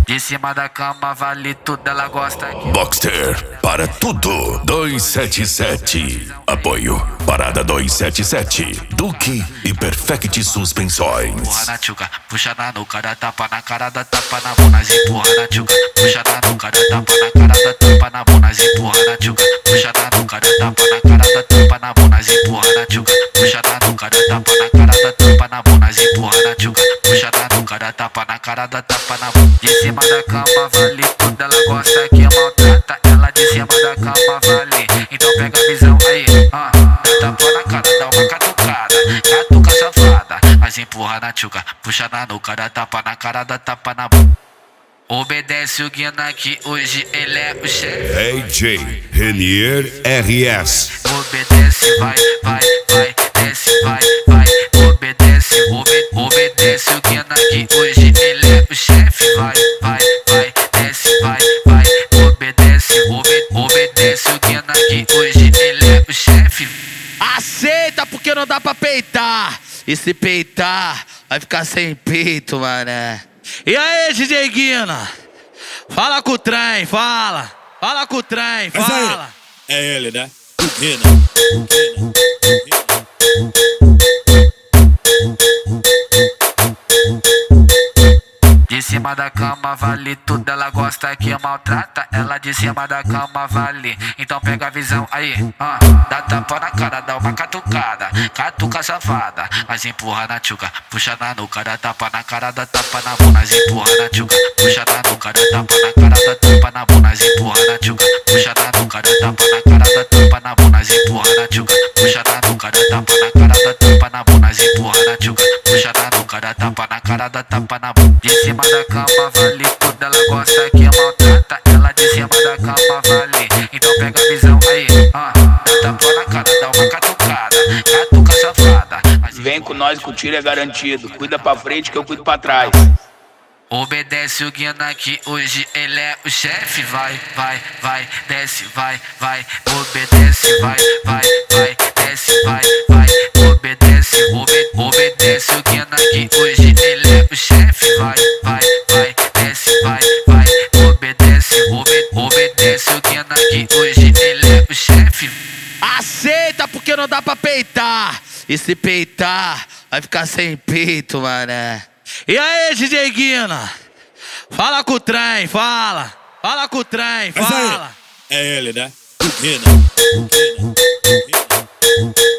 De cima da cama vale tudo, ela gosta que Boxster, para tudo, 277. Apoio, Parada 277. Duque e Perfect Suspensões. empurra na tchuca, puxa na nuca, dá tapa na cara, dá tapa na bunda, empurra na tchuca, puxa na nuca, dá tapa na cara, dá tapa na bunda, empurra na tchuca, puxa na nuca, dá tapa na cara, dá tapa na bunda, empurra na tchuca, puxa na nuca, dá tapa na cara, dá tapa na bunda, empurra na tchuca, puxa na nuca, dá tapa na cara, dá tapa na bunda. De cima da cama vale tudo, ela gosta que maltrata, ela de cima da cama vale. Então pega a visão aí, dá tapa na cara, dá uma catucada, catuca safada, mas empurra na tchuca, puxa na nuca, dá tapa na cara, dá tapa na bunda. Obedece o Guina que hoje ele é o chefe. AJ Renier RS. Obedece, vai, vai, vai, desce, vai, vai. Obedece, obedece o Guina que hoje ele é o chefe. Vai, vai, vai, desce, vai, vai. Obedece, obedece o Guina que hoje ele é o chefe. Aceita porque não dá pra peitar. E se peitar, vai ficar sem peito, mané. E aí, DJ Guina? Fala com o trem, fala. Fala com o trem, fala. É ele, né? Guina. De cima da cama vale tudo, ela gosta que maltrata, ela de cima da cama vale. Então pega a visão aí, dá tapa na cara, dá uma catucada, catuca safada, mas empurra na tchuca, puxa na nuca, dá tapa na cara, dá tapa na bunda, empurra na tchuca, puxa na nuca, dá tapa na cara, dá tapa na bunda, empurra na tchuca, puxa na nuca, dá tapa na cara, dá tapa na bunda, empurra na tchuca, puxa na nuca, dá tapa na cara, dá tapa na bunda, empurra na tchuca, puxa na nuca, dá tapa na cara, dá tapa na bunda. De cima da cama vale tudo, ela gosta que maltrata, ela de cima da cama vale. Então pega a visão aí, dá tapa na cara, dá uma catucada, catuca safada, mas Vem com nós que o tiro é garantido. Cuida pra frente que eu cuido pra trás. obedece o Guina que hoje ele é o chefe. Vai, vai, vai, desce, vai, vai. Obedece, vai, vai, vai, desce, vai, vai. Obedece, obedece o Guina que hoje ele é o chefe. Vai, vai, vai, desce, vai, vai. Obedece, obedece o Guina que hoje ele é o chefe. Aceita porque não dá pra peitar. E se peitar, vai ficar sem peito, mané. E aí, DJ Guina? Fala com o trem, fala. Fala com o trem, fala. É ele, né? Guina.